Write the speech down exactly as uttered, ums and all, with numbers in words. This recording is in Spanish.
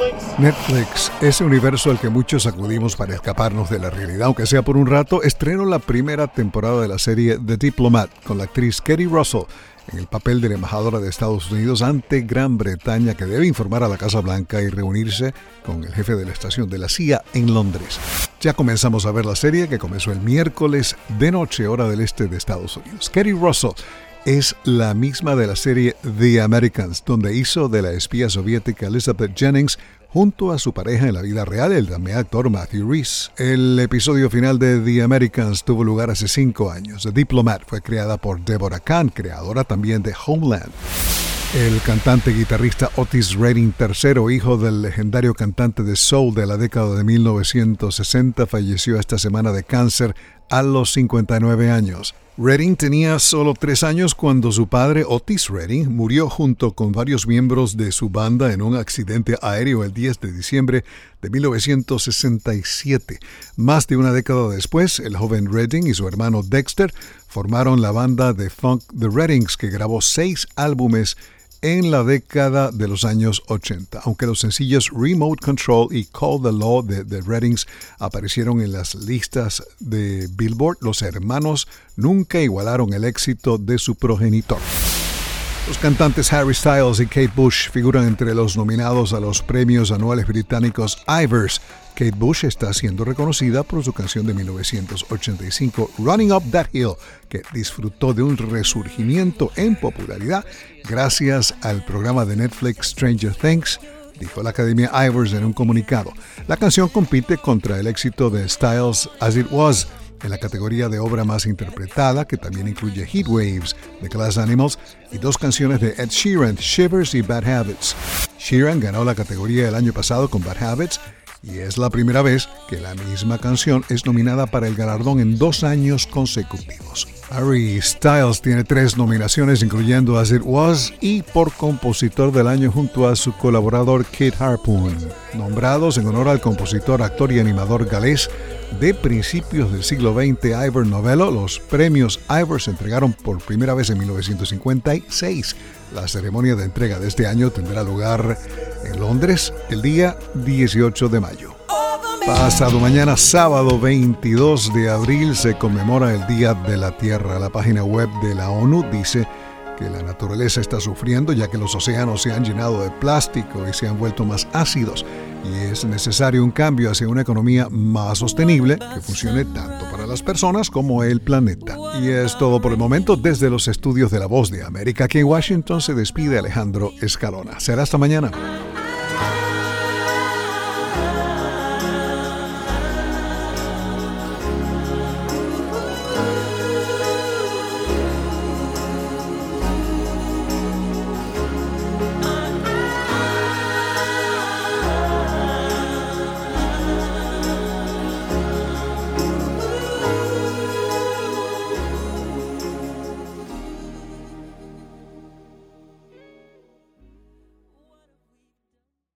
Netflix, ese universo al que muchos acudimos para escaparnos de la realidad, aunque sea por un rato, estrenó la primera temporada de la serie The Diplomat con la actriz Katie Russell en el papel de la embajadora de Estados Unidos ante Gran Bretaña, que debe informar a la Casa Blanca y reunirse con el jefe de la estación de la C I A en Londres. Ya comenzamos a ver la serie, que comenzó el miércoles de noche, hora del este de Estados Unidos. Katie Russell es la misma de la serie The Americans, donde hizo de la espía soviética Elizabeth Jennings junto a su pareja en la vida real, el también actor Matthew Rhys. El episodio final de The Americans tuvo lugar hace cinco años. The Diplomat fue creada por Deborah Kahn, creadora también de Homeland. El cantante y guitarrista Otis Redding tercero, hijo del legendario cantante de soul de la década de mil novecientos sesenta, falleció esta semana de cáncer a los cincuenta y nueve años. Redding tenía solo tres años cuando su padre, Otis Redding, murió junto con varios miembros de su banda en un accidente aéreo el diez de diciembre de mil novecientos sesenta y siete. Más de una década después, el joven Redding y su hermano Dexter formaron la banda de funk The Reddings, que grabó seis álbumes en la década de los años ochenta. Aunque los sencillos Remote Control y Call the Law de The Reddings aparecieron en las listas de Billboard, los hermanos nunca igualaron el éxito de su progenitor. Los cantantes Harry Styles y Kate Bush figuran entre los nominados a los premios anuales británicos Ivors. Kate Bush está siendo reconocida por su canción de mil novecientos ochenta y cinco, Running Up That Hill, que disfrutó de un resurgimiento en popularidad gracias al programa de Netflix Stranger Things, dijo la Academia Ivors en un comunicado. La canción compite contra el éxito de Styles As It Was en la categoría de obra más interpretada, que también incluye Heat Waves de Glass Animals y dos canciones de Ed Sheeran, Shivers y Bad Habits. Sheeran ganó la categoría el año pasado con Bad Habits y es la primera vez que la misma canción es nominada para el galardón en dos años consecutivos. Harry Styles tiene tres nominaciones, incluyendo As It Was y por compositor del año junto a su colaborador Kit Harpoon, nombrados en honor al compositor, actor y animador galés de principios del siglo veinte, Ivor Novello. Los premios Ivor se entregaron por primera vez en mil novecientos cincuenta y seis. La ceremonia de entrega de este año tendrá lugar en Londres el día dieciocho de mayo. Pasado mañana, sábado veintidós de abril, se conmemora el Día de la Tierra. La página web de la ONU dice que la naturaleza está sufriendo ya que los océanos se han llenado de plástico y se han vuelto más ácidos, y es necesario un cambio hacia una economía más sostenible que funcione tanto para las personas como el planeta. Y es todo por el momento desde los estudios de La Voz de América. Aquí en Washington se despide Alejandro Escalona. Será hasta mañana.